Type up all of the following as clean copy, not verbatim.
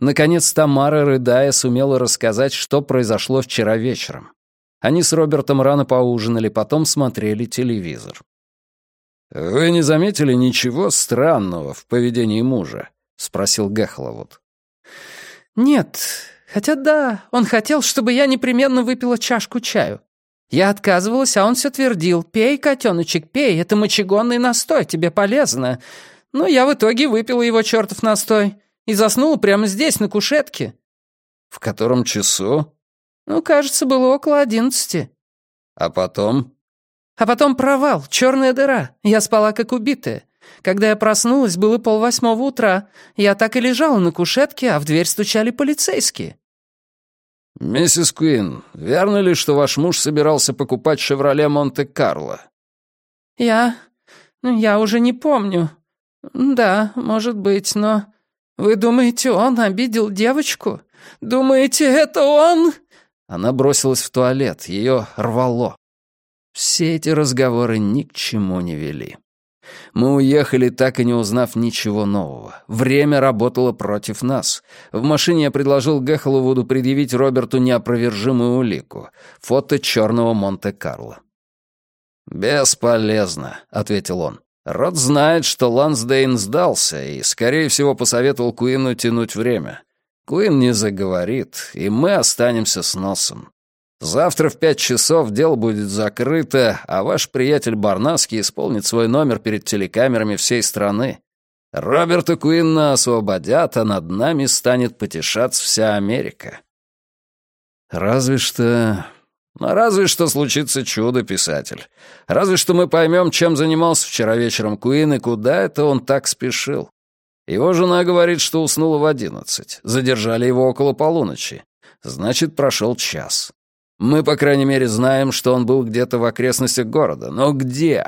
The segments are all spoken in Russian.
Наконец Тамара, рыдая, сумела рассказать, что произошло вчера вечером. Они с Робертом рано поужинали, потом смотрели телевизор. «Вы не заметили ничего странного в поведении мужа?» — спросил Гехловуд. «Нет, хотя да, он хотел, чтобы я непременно выпила чашку чаю. Я отказывалась, а он все твердил: «Пей, котеночек, пей, это мочегонный настой, тебе полезно». Но я в итоге выпила его чертов настой и заснула прямо здесь, на кушетке». «В котором часу?» Кажется, было около 11. «А потом?» А потом провал, черная дыра. Я спала как убитая. Когда я проснулась, было 7:30 утра. Я так и лежала на кушетке, а в дверь стучали полицейские». «Миссис Куин, верно ли, что ваш муж собирался покупать «Шевроле Монте-Карло»?» Я уже не помню. Да, может быть, но... Вы думаете, он обидел девочку? Думаете, это он?» Она бросилась в туалет, ее рвало. Все эти разговоры ни к чему не вели. Мы уехали, так и не узнав ничего нового. Время работало против нас. В машине я предложил Гехловуду предъявить Роберту неопровержимую улику — фото черного Монте-Карло. «Бесполезно», — ответил он. «Рот знает, что Лансдейн сдался и, скорее всего, посоветовал Куину тянуть время. Куин не заговорит, и мы останемся с носом. Завтра в 5 часов дело будет закрыто, а ваш приятель Барнаски исполнит свой номер перед телекамерами всей страны. Роберта Куинна освободят, а над нами станет потешаться вся Америка». Разве что случится чудо, писатель. Разве что мы поймем, чем занимался вчера вечером Куин и куда это он так спешил. Его жена говорит, что уснула в 11. Задержали его около полуночи. Значит, прошел час. Мы, по крайней мере, знаем, что он был где-то в окрестностях города. Но где?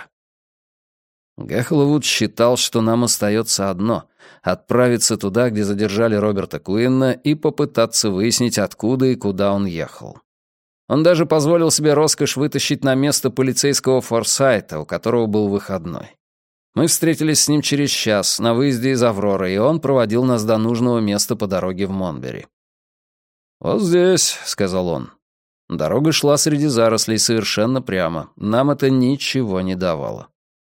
Гехловуд считал, что нам остается одно — отправиться туда, где задержали Роберта Куинна, и попытаться выяснить, откуда и куда он ехал. Он даже позволил себе роскошь вытащить на место полицейского Форсайта, у которого был выходной. Мы встретились с ним через час на выезде из Авроры, и он проводил нас до нужного места по дороге в Монбери. «Вот здесь», — сказал он. Дорога шла среди зарослей совершенно прямо. Нам это ничего не давало.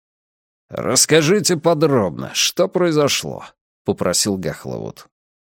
«Расскажите подробно, что произошло?» — попросил Гехловуд.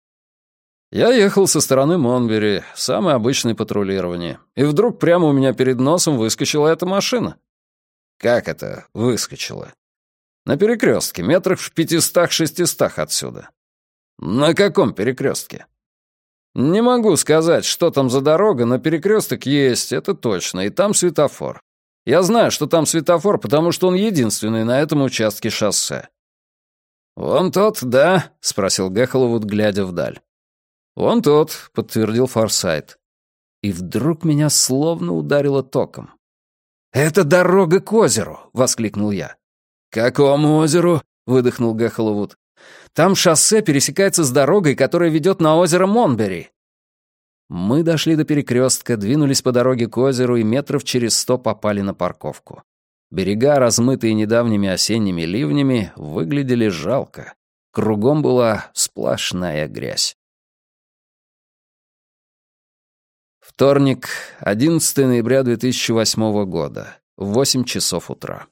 Я ехал со стороны Монбери, самое обычное патрулирование, и вдруг прямо у меня перед носом выскочила эта машина. «Как это выскочила?» «На перекрестке, метрах в 500-600 отсюда». «На каком перекрестке?» «Не могу сказать, что там за дорога, но перекресток есть, это точно, и там светофор. Я знаю, что там светофор, потому что он единственный на этом участке шоссе». «Вон тот, да?» — спросил Гехловуд, глядя вдаль. «Вон тот», — подтвердил Форсайт. И вдруг меня словно ударило током. «Это дорога к озеру!» — воскликнул я. «К какому озеру?» — выдохнул Гехловуд. «Там шоссе пересекается с дорогой, которая ведет на озеро Монбери». Мы дошли до перекрестка, двинулись по дороге к озеру и метров через 100 попали на парковку. Берега, размытые недавними осенними ливнями, выглядели жалко. Кругом была сплошная грязь. Вторник, 11 ноября 2008 года, 8 часов утра.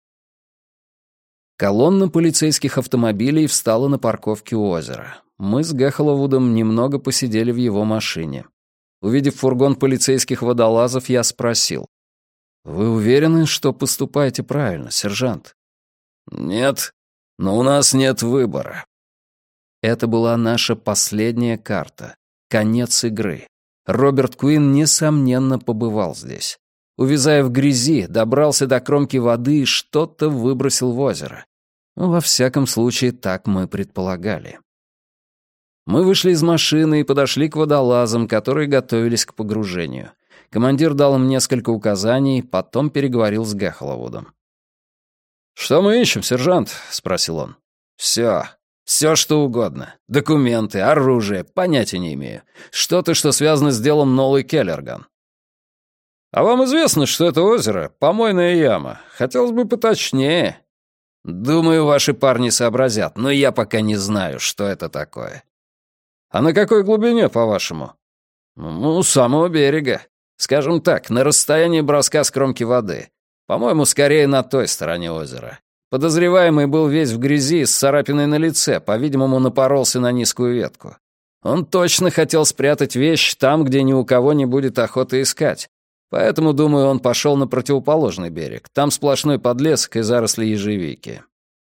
Колонна полицейских автомобилей встала на парковке у озера. Мы с Гехловудом немного посидели в его машине. Увидев фургон полицейских водолазов, я спросил: «Вы уверены, что поступаете правильно, сержант?» «Нет, но у нас нет выбора». Это была наша последняя карта, конец игры. Роберт Куин, несомненно, побывал здесь. Увязая в грязи, добрался до кромки воды и что-то выбросил в озеро. Во всяком случае, так мы предполагали. Мы вышли из машины и подошли к водолазам, которые готовились к погружению. Командир дал им несколько указаний, потом переговорил с Гехловудом. «Что мы ищем, сержант?» — спросил он. «Все. Все, что угодно. Документы, оружие, понятия не имею. Что-то, что связано с делом Нолы Келлерган». «А вам известно, что это озеро — помойная яма? Хотелось бы поточнее». «Думаю, ваши парни сообразят, но я пока не знаю, что это такое». «А на какой глубине, по-вашему?» «Ну, у самого берега. Скажем так, на расстоянии броска с кромки воды. По-моему, скорее на той стороне озера. Подозреваемый был весь в грязи с царапиной на лице, по-видимому, напоролся на низкую ветку. Он точно хотел спрятать вещь там, где ни у кого не будет охоты искать. Поэтому, думаю, он пошел на противоположный берег. Там сплошной подлесок и заросли ежевики».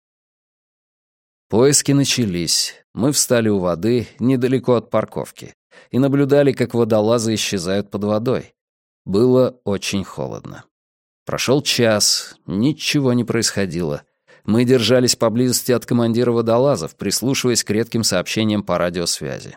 Поиски начались. Мы встали у воды, недалеко от парковки, и наблюдали, как водолазы исчезают под водой. Было очень холодно. Прошел час, ничего не происходило. Мы держались поблизости от командира водолазов, прислушиваясь к редким сообщениям по радиосвязи.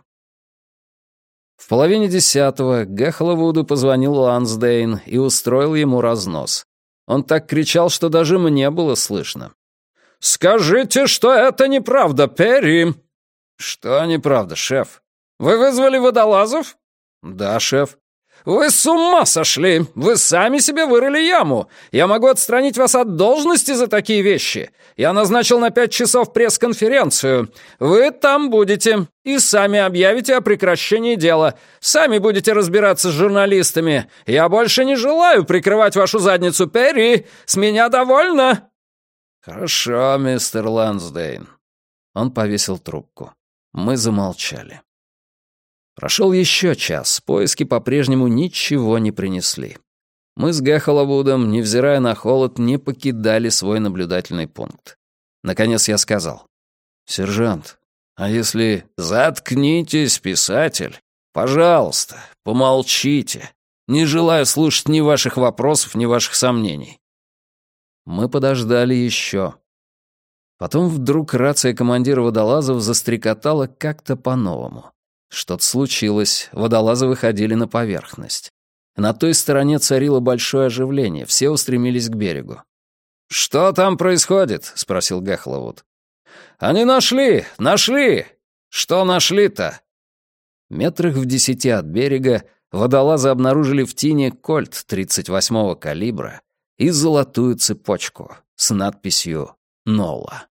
В 9:30 Гехловуду позвонил Лансдейн и устроил ему разнос. Он так кричал, что даже мне было слышно. «Скажите, что это неправда, Перри!» «Что неправда, шеф?» «Вы вызвали водолазов?» «Да, шеф». «Вы с ума сошли! Вы сами себе вырыли яму! Я могу отстранить вас от должности за такие вещи! Я назначил на 5 часов пресс-конференцию. Вы там будете и сами объявите о прекращении дела. Сами будете разбираться с журналистами. Я больше не желаю прикрывать вашу задницу, Перри! С меня довольно!» «Хорошо, мистер Лансдейн». Он повесил трубку. Мы замолчали. Прошел еще час, поиски по-прежнему ничего не принесли. Мы с Гехловудом, невзирая на холод, не покидали свой наблюдательный пункт. Наконец я сказал: «Сержант, а если...» «Заткнитесь, писатель. Пожалуйста, помолчите. Не желаю слушать ни ваших вопросов, ни ваших сомнений». Мы подождали еще. Потом вдруг рация командира водолазов застрекотала как-то по-новому. Что-то случилось, водолазы выходили на поверхность. На той стороне царило большое оживление, все устремились к берегу. «Что там происходит?» — спросил Гехловуд. «Они нашли! Что нашли-то?» Метрах в 10 от берега водолазы обнаружили в тине кольт 38-го калибра и золотую цепочку с надписью «Нола».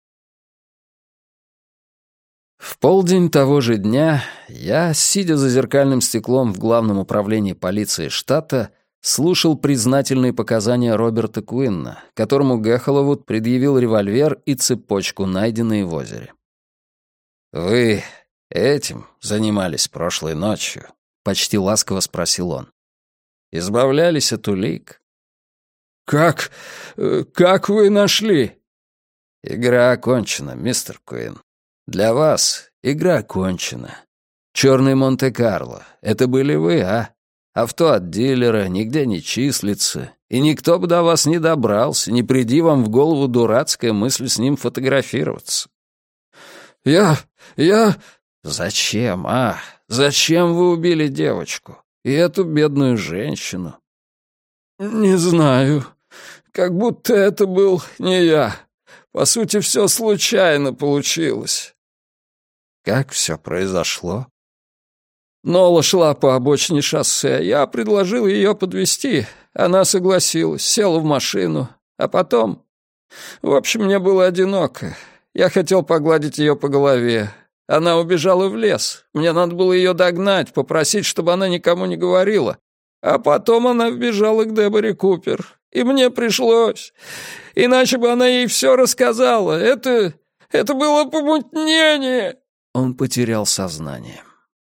В полдень того же дня я, сидя за зеркальным стеклом в Главном управлении полиции штата, слушал признательные показания Роберта Куинна, которому Гехловуд предъявил револьвер и цепочку, найденные в озере. «Вы этим занимались прошлой ночью?» — почти ласково спросил он. «Избавлялись от улик?» «Как вы нашли?» «Игра окончена, мистер Куин. Для вас игра окончена. Черный Монте-Карло — это были вы, а? Авто от дилера нигде не числится, и никто бы до вас не добрался, не приди вам в голову дурацкая мысль с ним фотографироваться». Я... «Зачем, а? Зачем вы убили девочку? И эту бедную женщину?» «Не знаю. Как будто это был не я. По сути, все случайно получилось». «Как все произошло?» «Нола шла по обочине шоссе. Я предложил ее подвезти. Она согласилась, села в машину. А потом... В общем, мне было одиноко. Я хотел погладить ее по голове. Она убежала в лес. Мне надо было ее догнать, попросить, чтобы она никому не говорила. А потом она вбежала к Деборе Купер. И мне пришлось. Иначе бы она ей все рассказала. Это было помутнение». Он потерял сознание.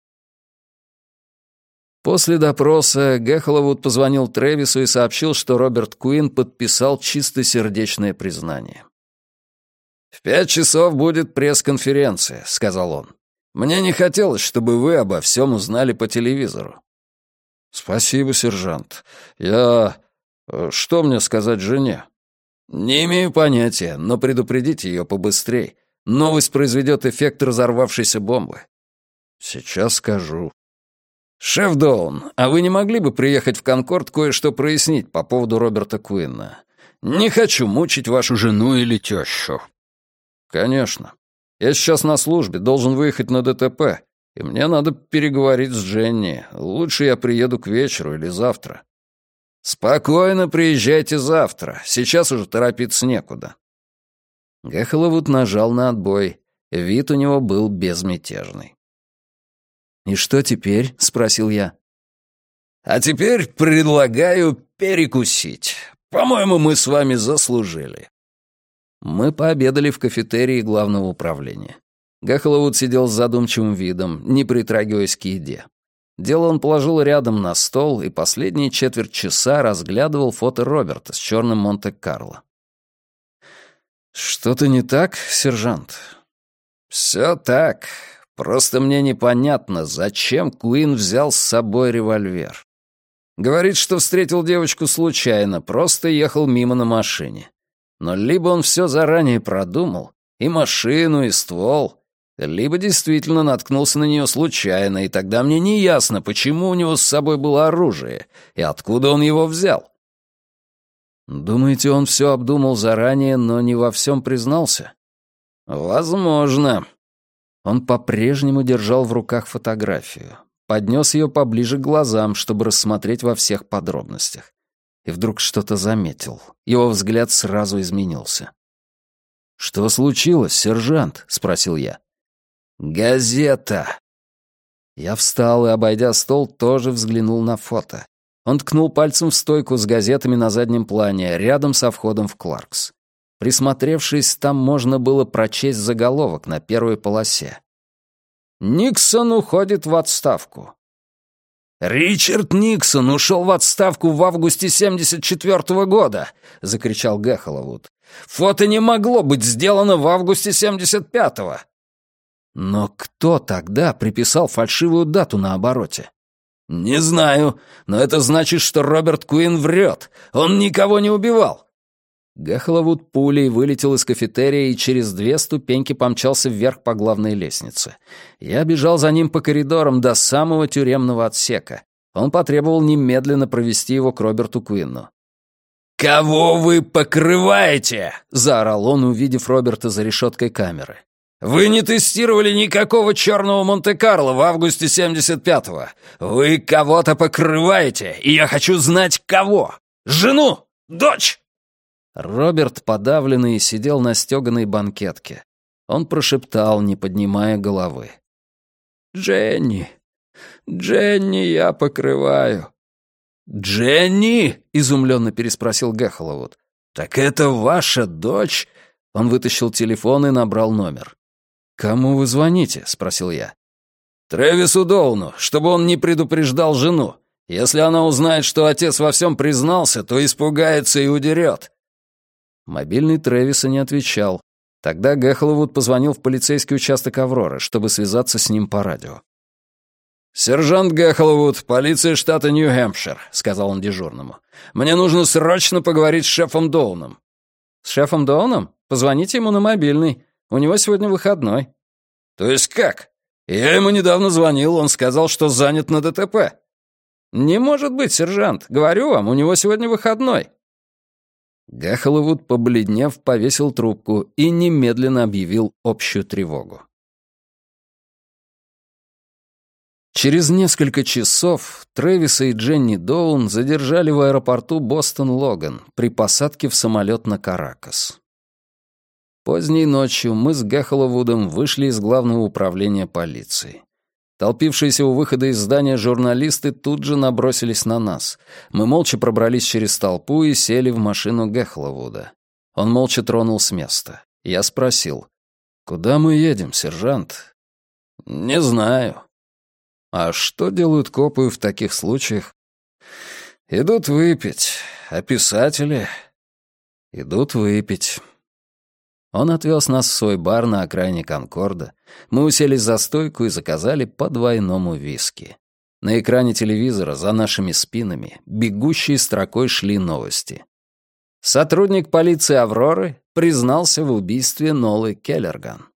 После допроса Гехловуд позвонил Трэвису и сообщил, что Роберт Куин подписал чистосердечное признание. «В 5 часов будет пресс-конференция», — сказал он. «Мне не хотелось, чтобы вы обо всем узнали по телевизору». «Спасибо, сержант. Что мне сказать жене?» «Не имею понятия, но предупредите ее побыстрей. Новость произведет эффект разорвавшейся бомбы». «Сейчас скажу». «Шеф Доун, а вы не могли бы приехать в Конкорд кое-что прояснить по поводу Роберта Куинна? Не хочу мучить вашу жену или тещу». «Конечно. Я сейчас на службе, должен выехать на ДТП, и мне надо переговорить с Дженни. Лучше я приеду к вечеру или завтра». «Спокойно приезжайте завтра. Сейчас уже торопиться некуда». Гехловуд нажал на отбой. Вид у него был безмятежный. «И что теперь?» — спросил я. «А теперь предлагаю перекусить. По-моему, мы с вами заслужили». Мы пообедали в кафетерии главного управления. Гахелвуд сидел с задумчивым видом, не притрагиваясь к еде. Дело он положил рядом на стол и последние четверть часа разглядывал фото Роберта с черным Монте-Карло. «Что-то не так, сержант?» «Все так. Просто мне непонятно, зачем Куин взял с собой револьвер. Говорит, что встретил девочку случайно, просто ехал мимо на машине. Но либо он все заранее продумал, и машину, и ствол, либо действительно наткнулся на нее случайно, и тогда мне не ясно, почему у него с собой было оружие, и откуда он его взял». «Думаете, он все обдумал заранее, но не во всем признался?» «Возможно». Он по-прежнему держал в руках фотографию, поднес ее поближе к глазам, чтобы рассмотреть во всех подробностях. И вдруг что-то заметил. Его взгляд сразу изменился. «Что случилось, сержант?» — спросил я. «Газета». Я встал и, обойдя стол, тоже взглянул на фото. Он ткнул пальцем в стойку с газетами на заднем плане, рядом со входом в Кларкс. Присмотревшись, там можно было прочесть заголовок на первой полосе. «Никсон уходит в отставку». «Ричард Никсон ушел в отставку в августе 1974 года!» — закричал Гахелвуд. «Фото не могло быть сделано в августе 1975-го!» Но кто тогда приписал фальшивую дату на обороте? «Не знаю, но это значит, что Роберт Куин врет. Он никого не убивал». Гахелвуд пулей вылетел из кафетерия и через 2 ступеньки помчался вверх по главной лестнице. Я бежал за ним по коридорам до самого тюремного отсека. Он потребовал немедленно провести его к Роберту Куинну. «Кого вы покрываете?» — заорал он, увидев Роберта за решеткой камеры. «Вы не тестировали никакого черного Монте-Карло в августе 75-го. Вы кого-то покрываете, и я хочу знать, кого. Жену? Дочь?» Роберт, подавленный, сидел на стеганой банкетке. Он прошептал, не поднимая головы. «Дженни, Дженни я покрываю». «Дженни?» — изумленно переспросил Гахелвуд. «Так это ваша дочь?» Он вытащил телефон и набрал номер. «Кому вы звоните?» — спросил я. «Трэвису Доуну, чтобы он не предупреждал жену. Если она узнает, что отец во всем признался, то испугается и удерет». Мобильный Трэвиса не отвечал. Тогда Гахелвуд позвонил в полицейский участок «Авроры», чтобы связаться с ним по радио. «Сержант Гахелвуд, полиция штата Нью-Хэмпшир», — сказал он дежурному. «Мне нужно срочно поговорить с шефом Доуном». «С шефом Доуном? Позвоните ему на мобильный. У него сегодня выходной». «То есть как? Я ему недавно звонил, он сказал, что занят на ДТП». «Не может быть, сержант. Говорю вам, у него сегодня выходной». Гахелвуд, побледнев, повесил трубку и немедленно объявил общую тревогу. Через несколько часов Трэвиса и Дженни Доун задержали в аэропорту Бостон-Логан при посадке в самолет на Каракас. Поздней ночью мы с Гахелвудом вышли из главного управления полиции. Толпившиеся у выхода из здания журналисты тут же набросились на нас. Мы молча пробрались через толпу и сели в машину Гахелвуда. Он молча тронул с места. Я спросил: «Куда мы едем, сержант?» «Не знаю». «А что делают копы в таких случаях?» «Идут выпить. А писатели?» «Идут выпить». Он отвез нас в свой бар на окраине Конкорда. Мы уселись за стойку и заказали по 2 виски. На экране телевизора за нашими спинами бегущей строкой шли новости. Сотрудник полиции «Авроры» признался в убийстве Нолы Келлерган.